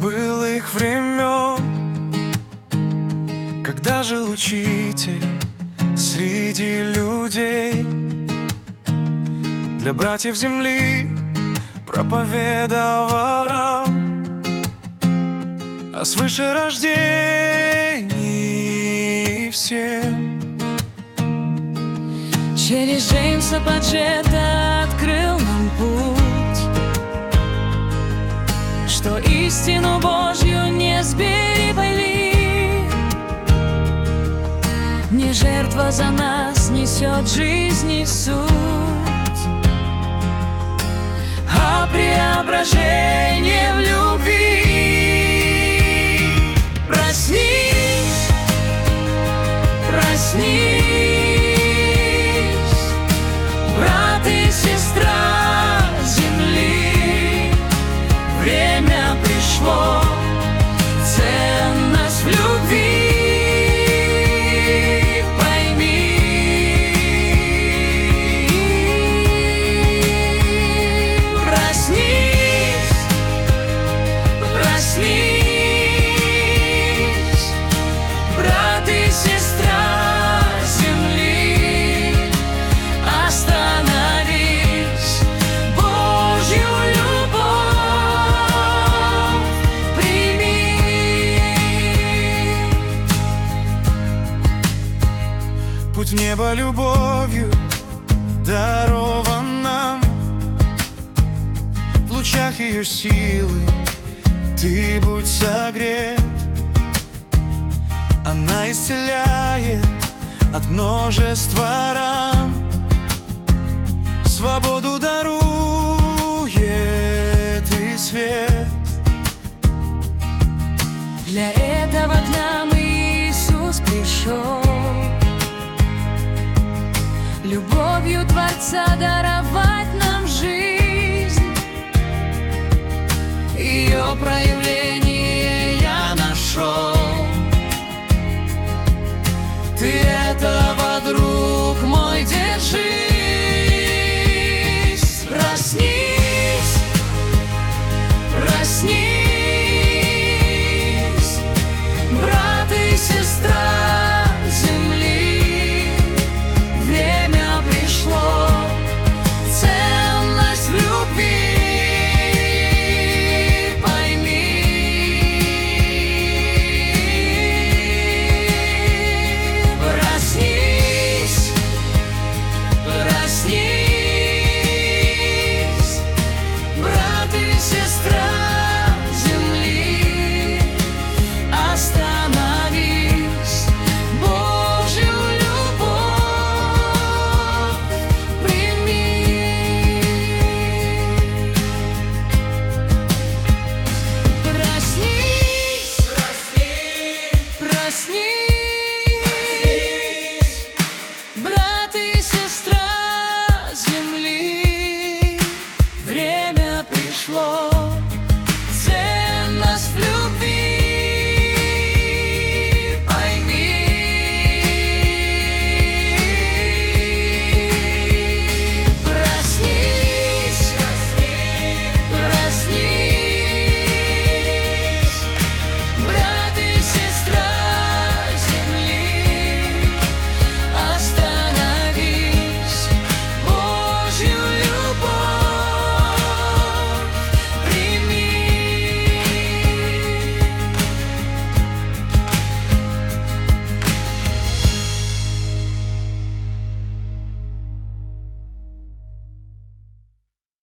былых времен, когда жил учитель среди людей, для братьев земли проповедовал о свышерождении всем. Через Джеймса Паджета открыл нам путь, что истину Божью не сберегли. Не жертва за нас несет жизни суть, а преображение в любви. Проснись, проснись, брат и сестра земли, время пришло, ценность в любви пойми. Проснись, проснись, брат и сестра земли, остановись, Божью любовь прими. Путь в небо любовью дарован нам, в лучах ее силы ты будь согрет. Она исцеляет от множества ран, свободу дарует и свет. Для этого к нам Иисус пришел, любовью Творца даровать